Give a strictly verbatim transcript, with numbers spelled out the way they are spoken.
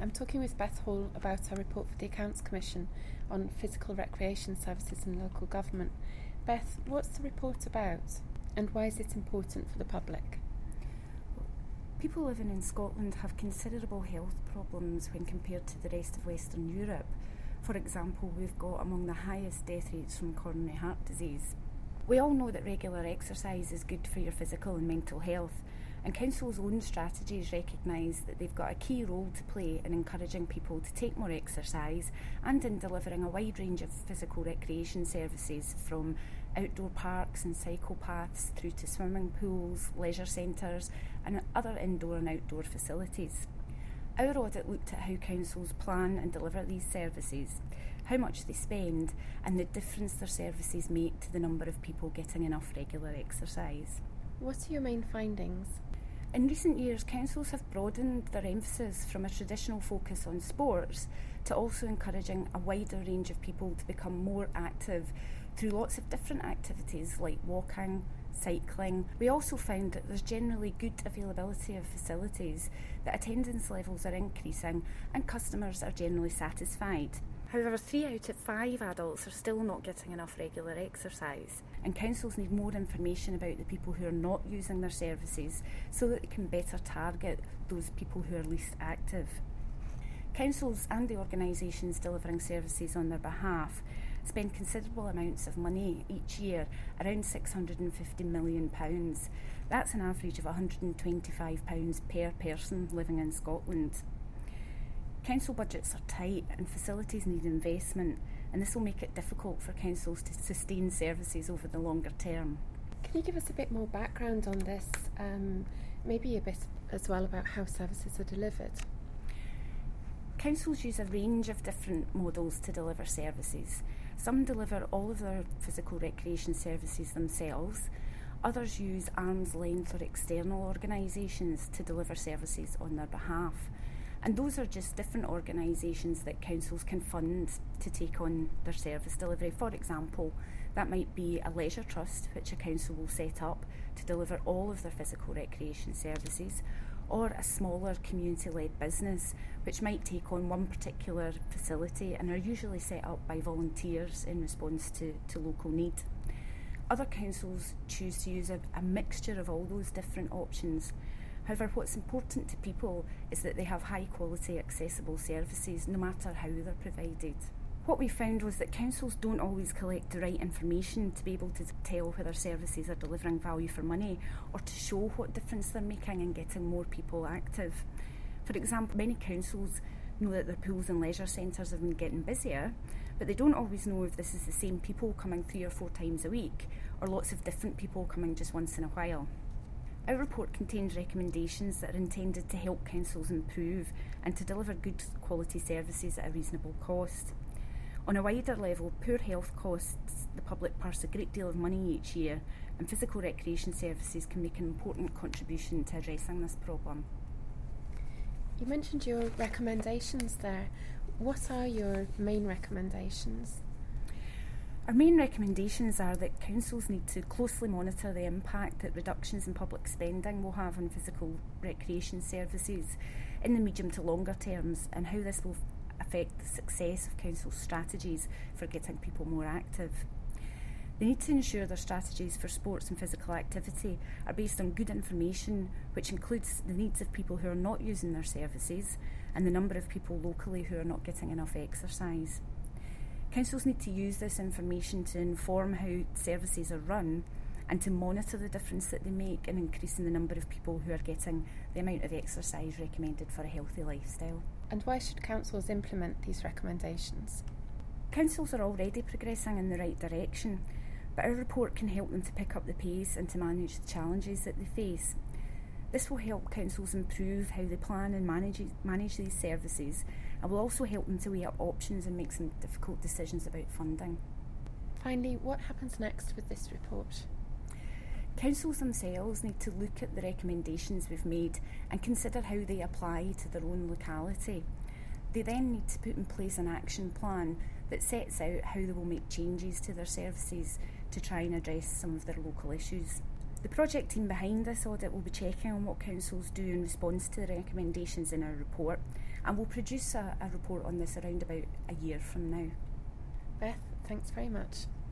I'm talking with Beth Hall about our report for the Accounts Commission on physical recreation services in local government. Beth, what's the report about and why is it important for the public? People living in Scotland have considerable health problems when compared to the rest of Western Europe. For example, we've got among the highest death rates from coronary heart disease. We all know that regular exercise is good for your physical and mental health, and Council's own strategies recognise that they've got a key role to play in encouraging people to take more exercise and in delivering a wide range of physical recreation services, from outdoor parks and cycle paths through to swimming pools, leisure centres and other indoor and outdoor facilities. Our audit looked at how councils plan and deliver these services, how much they spend and the difference their services make to the number of people getting enough regular exercise. What are your main findings? In recent years, councils have broadened their emphasis from a traditional focus on sports to also encouraging a wider range of people to become more active through lots of different activities like walking, cycling. We also found that there's generally good availability of facilities, that attendance levels are increasing and customers are generally satisfied. However, three out of five adults are still not getting enough regular exercise, and councils need more information about the people who are not using their services so that they can better target those people who are least active. Councils and the organisations delivering services on their behalf spend considerable amounts of money each year, around six hundred fifty million pounds. That's an average of one hundred twenty-five pounds per person living in Scotland. Council budgets are tight and facilities need investment, and this will make it difficult for councils to sustain services over the longer term. Can you give us a bit more background on this, um, maybe a bit as well about how services are delivered? Councils use a range of different models to deliver services. Some deliver all of their physical recreation services themselves. Others use arm's length or external organisations to deliver services on their behalf. And those are just different organisations that councils can fund to take on their service delivery. For example, that might be a leisure trust which a council will set up to deliver all of their physical recreation services, or a smaller community-led business which might take on one particular facility and are usually set up by volunteers in response to, to local need. Other councils choose to use a, a mixture of all those different options. However, what's important to people is that they have high quality accessible services no matter how they're provided. What we found was that councils don't always collect the right information to be able to tell whether services are delivering value for money or to show what difference they're making in getting more people active. For example, many councils know that their pools and leisure centres have been getting busier, but they don't always know if this is the same people coming three or four times a week or lots of different people coming just once in a while. Our report contains recommendations that are intended to help councils improve and to deliver good quality services at a reasonable cost. On a wider level, poor health costs the public purse a great deal of money each year, and physical recreation services can make an important contribution to addressing this problem. You mentioned your recommendations there. What are your main recommendations? Our main recommendations are that councils need to closely monitor the impact that reductions in public spending will have on physical recreation services in the medium to longer terms, and how this will affect the success of council strategies for getting people more active. They need to ensure their strategies for sports and physical activity are based on good information, which includes the needs of people who are not using their services and the number of people locally who are not getting enough exercise. Councils need to use this information to inform how services are run and to monitor the difference that they make in increasing the number of people who are getting the amount of exercise recommended for a healthy lifestyle. And why should councils implement these recommendations? Councils are already progressing in the right direction, but our report can help them to pick up the pace and to manage the challenges that they face. This will help councils improve how they plan and manage, manage these services, and will also help them to weigh up options and make some difficult decisions about funding. Finally, what happens next with this report? Councils themselves need to look at the recommendations we've made and consider how they apply to their own locality. They then need to put in place an action plan that sets out how they will make changes to their services to try and address some of their local issues. The project team behind this audit will be checking on what councils do in response to the recommendations in our report, And we'll produce a, a report on this around about a year from now. Beth, thanks very much.